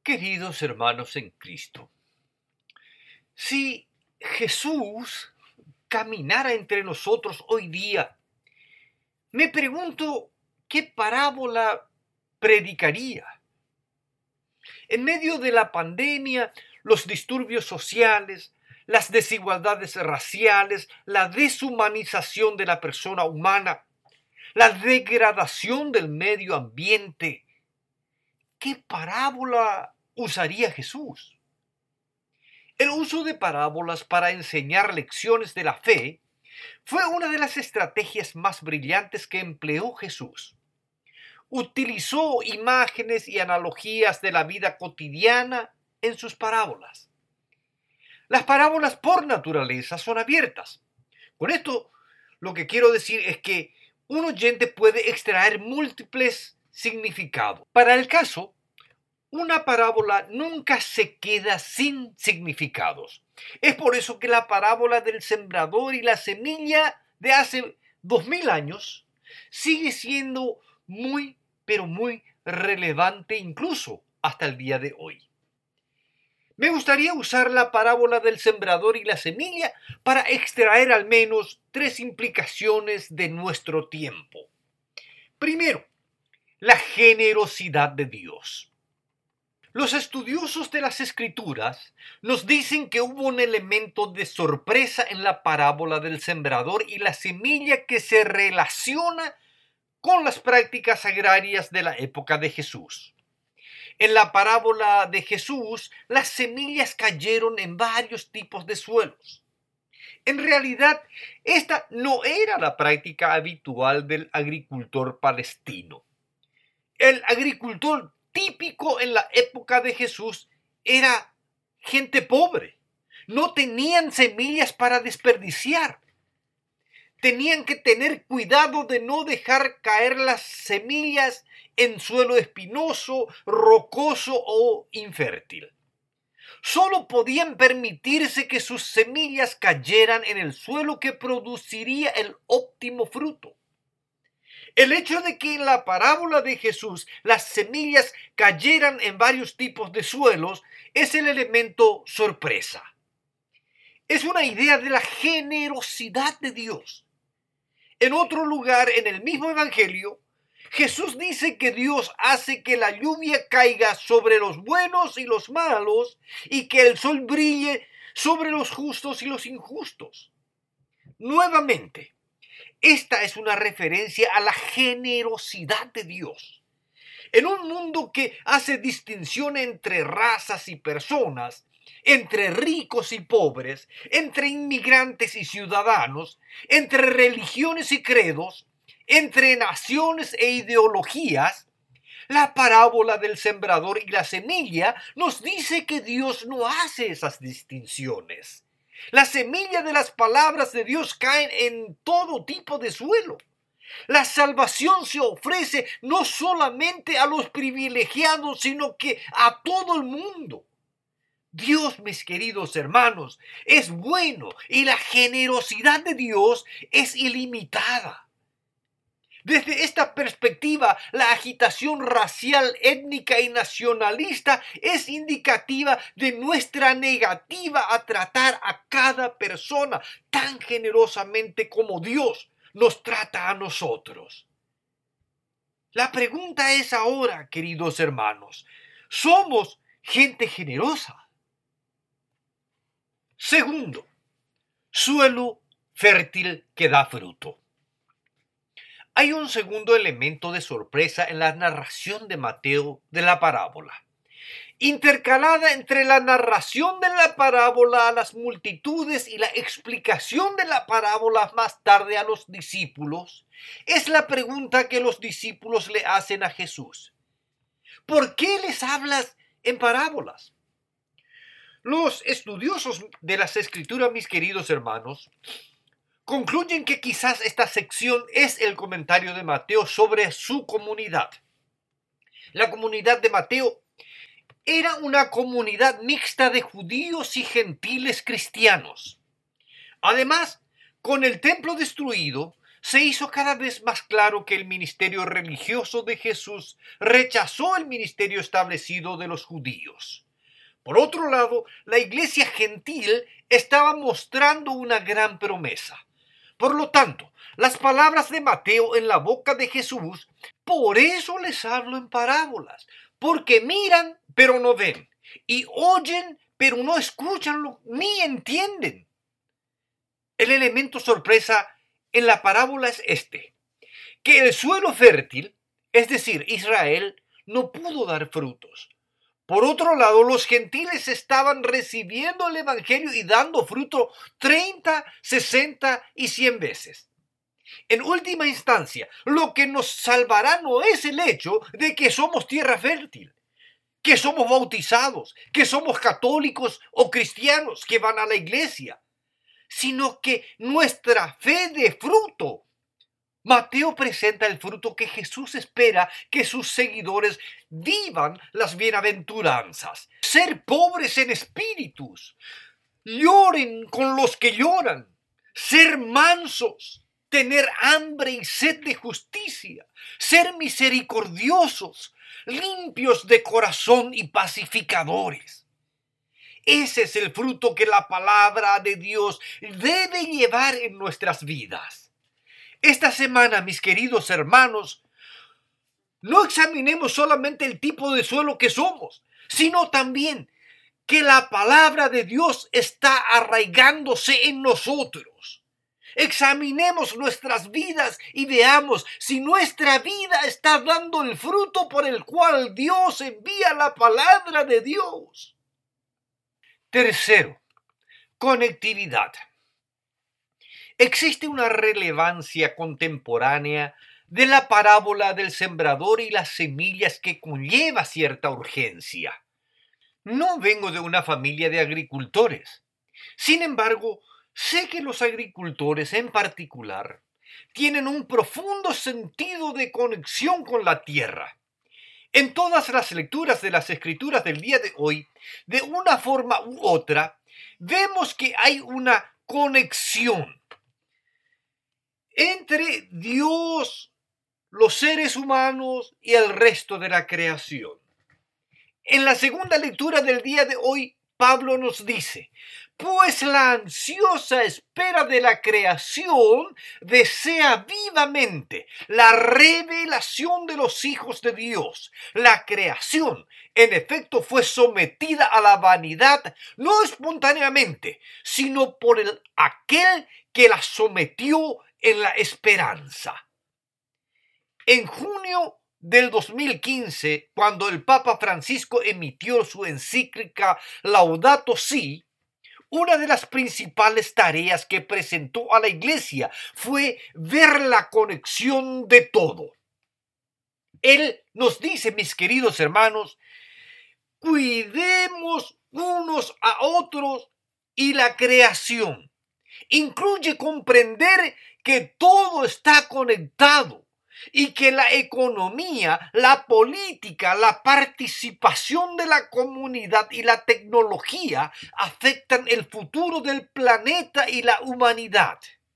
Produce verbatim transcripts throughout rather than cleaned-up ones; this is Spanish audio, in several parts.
Queridos hermanos en Cristo, si Jesús caminara entre nosotros hoy día, me pregunto qué parábola predicaría. En medio de la pandemia, los disturbios sociales, las desigualdades raciales, la deshumanización de la persona humana, la degradación del medio ambiente, ¿qué parábola usaría Jesús? El uso de parábolas para enseñar lecciones de la fe fue una de las estrategias más brillantes que empleó Jesús. Utilizó imágenes y analogías de la vida cotidiana en sus parábolas. Las parábolas por naturaleza son abiertas. Con esto, lo que quiero decir es que un oyente puede extraer múltiples significados. Para el caso, una parábola nunca se queda sin significados. Es por eso que la parábola del sembrador y la semilla de hace dos mil años sigue siendo muy, pero muy relevante incluso hasta el día de hoy. Me gustaría usar la parábola del sembrador y la semilla para extraer al menos tres implicaciones de nuestro tiempo. Primero, la generosidad de Dios. Los estudiosos de las Escrituras nos dicen que hubo un elemento de sorpresa en la parábola del sembrador y la semilla que se relaciona con las prácticas agrarias de la época de Jesús. En la parábola de Jesús, las semillas cayeron en varios tipos de suelos. En realidad, esta no era la práctica habitual del agricultor palestino. El agricultor típico en la época de Jesús era gente pobre. No tenían semillas para desperdiciar. Tenían que tener cuidado de no dejar caer las semillas en suelo espinoso, rocoso o infértil. Solo podían permitirse que sus semillas cayeran en el suelo que produciría el óptimo fruto. El hecho de que en la parábola de Jesús las semillas cayeran en varios tipos de suelos es el elemento sorpresa. Es una idea de la generosidad de Dios. En otro lugar, en el mismo evangelio, Jesús dice que Dios hace que la lluvia caiga sobre los buenos y los malos y que el sol brille sobre los justos y los injustos. Nuevamente, esta es una referencia a la generosidad de Dios. En un mundo que hace distinción entre razas y personas, entre ricos y pobres, entre inmigrantes y ciudadanos, entre religiones y credos, entre naciones e ideologías, la parábola del sembrador y la semilla nos dice que Dios no hace esas distinciones. La semilla de las palabras de Dios caen en todo tipo de suelo. La salvación se ofrece no solamente a los privilegiados, sino que a todo el mundo. Dios, mis queridos hermanos, es bueno y la generosidad de Dios es ilimitada. Desde esta perspectiva, la agitación racial, étnica y nacionalista es indicativa de nuestra negativa a tratar a cada persona tan generosamente como Dios nos trata a nosotros. La pregunta es ahora, queridos hermanos, ¿somos gente generosa? Segundo, suelo fértil que da fruto. Hay un segundo elemento de sorpresa en la narración de Mateo de la parábola. Intercalada entre la narración de la parábola a las multitudes y la explicación de la parábola más tarde a los discípulos, es la pregunta que los discípulos le hacen a Jesús. ¿Por qué les hablas en parábolas? Los estudiosos de las Escrituras, mis queridos hermanos, concluyen que quizás esta sección es el comentario de Mateo sobre su comunidad. La comunidad de Mateo era una comunidad mixta de judíos y gentiles cristianos. Además, con el templo destruido, se hizo cada vez más claro que el ministerio religioso de Jesús rechazó el ministerio establecido de los judíos. Por otro lado, la iglesia gentil estaba mostrando una gran promesa. Por lo tanto, las palabras de Mateo en la boca de Jesús, por eso les hablo en parábolas, porque miran pero no ven, y oyen pero no escuchan ni entienden. El elemento sorpresa en la parábola es este, que el suelo fértil, es decir, Israel, no pudo dar frutos. Por otro lado, los gentiles estaban recibiendo el evangelio y dando fruto treinta, sesenta y cien veces. En última instancia, lo que nos salvará no es el hecho de que somos tierra fértil, que somos bautizados, que somos católicos o cristianos que van a la iglesia, sino que nuestra fe de fruto. Mateo presenta el fruto que Jesús espera que sus seguidores vivan las bienaventuranzas. Ser pobres en espíritus, lloren con los que lloran, ser mansos, tener hambre y sed de justicia, ser misericordiosos, limpios de corazón y pacificadores. Ese es el fruto que la palabra de Dios debe llevar en nuestras vidas. Esta semana, mis queridos hermanos, no examinemos solamente el tipo de suelo que somos, sino también que la palabra de Dios está arraigándose en nosotros. Examinemos nuestras vidas y veamos si nuestra vida está dando el fruto por el cual Dios envía la palabra de Dios. Tercero, conectividad. Existe una relevancia contemporánea de la parábola del sembrador y las semillas que conlleva cierta urgencia. No vengo de una familia de agricultores. Sin embargo, sé que los agricultores en particular tienen un profundo sentido de conexión con la tierra. En todas las lecturas de las Escrituras del día de hoy, de una forma u otra, vemos que hay una conexión entre Dios, los seres humanos y el resto de la creación. En la segunda lectura del día de hoy, Pablo nos dice, pues la ansiosa espera de la creación desea vivamente la revelación de los hijos de Dios. La creación, en efecto, fue sometida a la vanidad, no espontáneamente, sino por el, aquel que la sometió en la esperanza. En junio del dos mil quince, cuando el Papa Francisco emitió su encíclica Laudato Si, una de las principales tareas que presentó a la Iglesia fue ver la conexión de todo. Él nos dice, mis queridos hermanos, cuidemos unos a otros y la creación. Incluye comprender que todo está conectado y que la economía, la política, la participación de la comunidad y la tecnología afectan el futuro del planeta y la humanidad.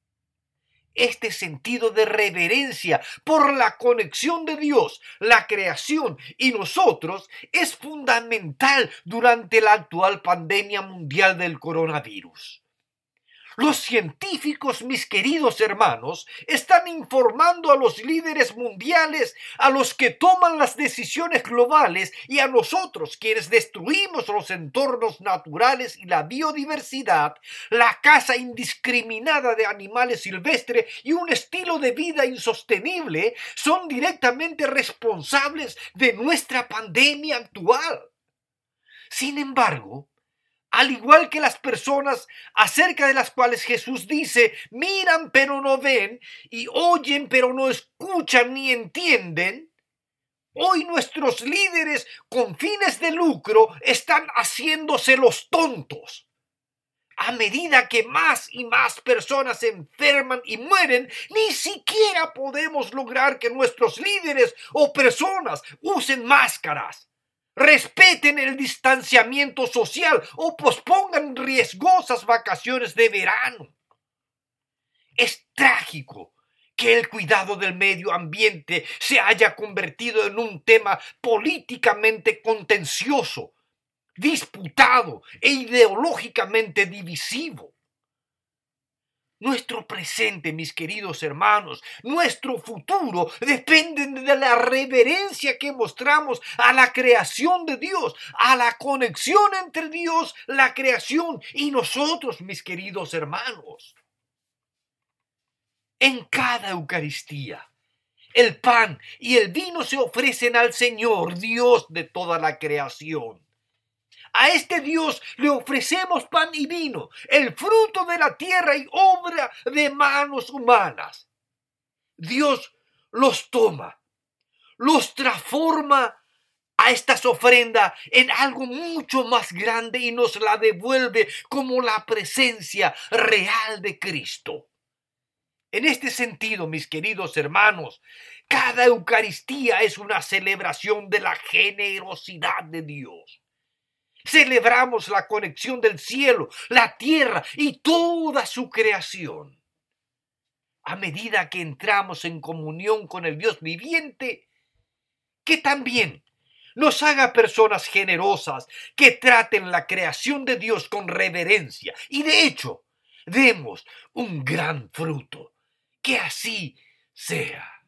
Este sentido de reverencia por la conexión de Dios, la creación y nosotros es fundamental durante la actual pandemia mundial del coronavirus. Los científicos, mis queridos hermanos, están informando a los líderes mundiales, a los que toman las decisiones globales y a nosotros, quienes destruimos los entornos naturales y la biodiversidad, la caza indiscriminada de animales silvestres y un estilo de vida insostenible, son directamente responsables de nuestra pandemia actual. Sin embargo, al igual que las personas acerca de las cuales Jesús dice, miran pero no ven y oyen pero no escuchan ni entienden, hoy nuestros líderes con fines de lucro están haciéndose los tontos. A medida que más y más personas se enferman y mueren, ni siquiera podemos lograr que nuestros líderes o personas usen máscaras, respeten el distanciamiento social o pospongan riesgosas vacaciones de verano. Es trágico que el cuidado del medio ambiente se haya convertido en un tema políticamente contencioso, disputado e ideológicamente divisivo. Nuestro presente, mis queridos hermanos, nuestro futuro dependen de la reverencia que mostramos a la creación de Dios, a la conexión entre Dios, la creación y nosotros, mis queridos hermanos. En cada Eucaristía, el pan y el vino se ofrecen al Señor, Dios de toda la creación. A este Dios le ofrecemos pan y vino, el fruto de la tierra y obra de manos humanas. Dios los toma, los transforma a estas ofrendas en algo mucho más grande y nos la devuelve como la presencia real de Cristo. En este sentido, mis queridos hermanos, cada Eucaristía es una celebración de la generosidad de Dios. Celebramos la conexión del cielo, la tierra y toda su creación. A medida que entramos en comunión con el Dios viviente, que también nos haga personas generosas que traten la creación de Dios con reverencia y de hecho demos un gran fruto. Que así sea.